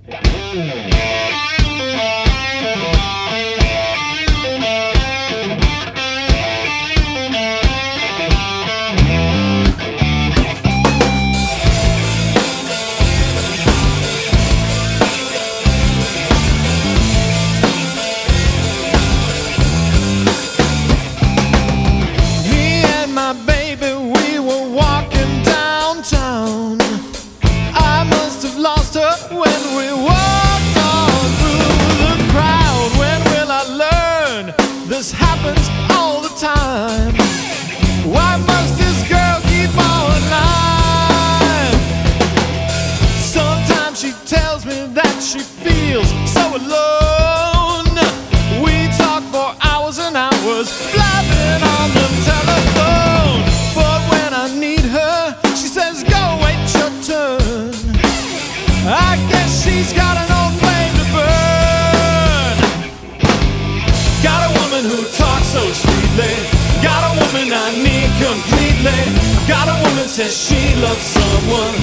When we walked on through the crowd, when will I learn this happens all the time? Why must this girl keep on lying? Sometimes she tells me that she feels so alone. We talk for hours and hours, blabbing on the telephone. But when I need her, she says, go wait your turn. I guess she's got an old flame to burn. Got a woman who talks so sweetly. Got a woman I need completely. Got a woman says she loves someone.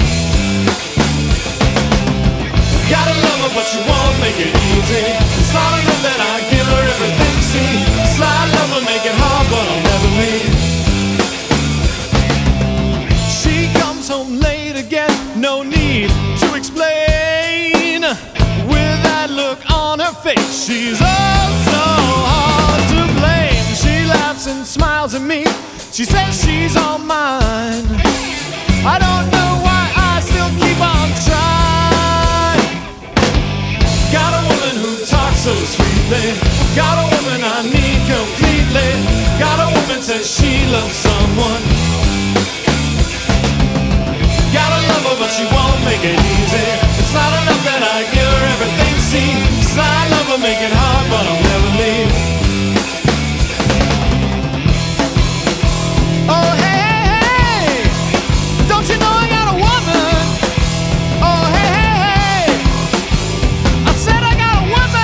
Gotta love her but she won't make it easy. It's not enough that I give her everything. See, slide love her, make it hard but I'll never leave. She comes home late again, no need to explain. With that look on her face, she's oh so hard to blame. She laughs and smiles at me. She says she's all mine. I don't know why I still keep on trying. Got a woman who talks so sweetly. Got a woman I need completely. Got a woman says she loves someone. Gotta love her, but she won't make it easy. It's not enough that I give her everything. See, I love her, make it hard, but I'll never leave. Oh, hey, hey, hey, don't you know I got a woman? Oh, hey, hey, hey, I said I got a woman.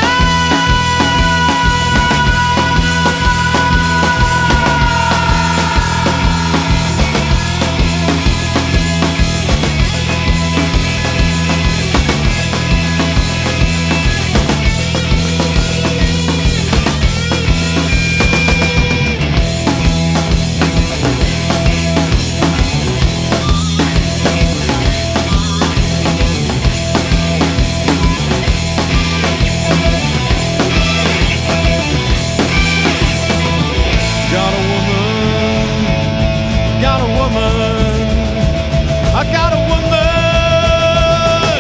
I got a woman.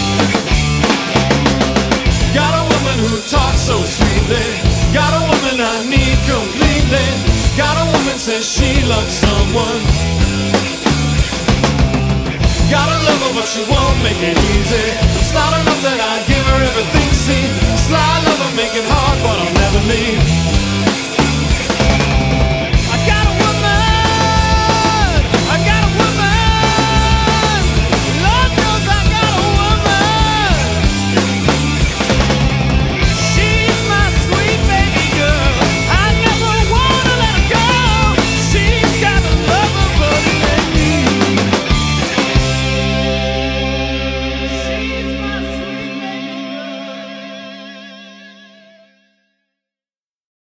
Got a woman who talks so sweetly. Got a woman I need completely. Got a woman says she loves someone. Gotta love her but she won't make it easy. It's not enough that I